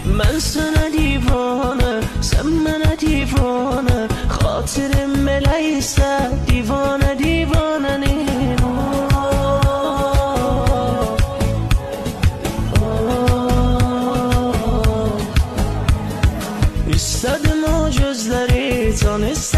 من sana دیوانه sen bana دیوانه خاطر ملیسه دیوانه دیوانه نینو İstedim o gözleri tan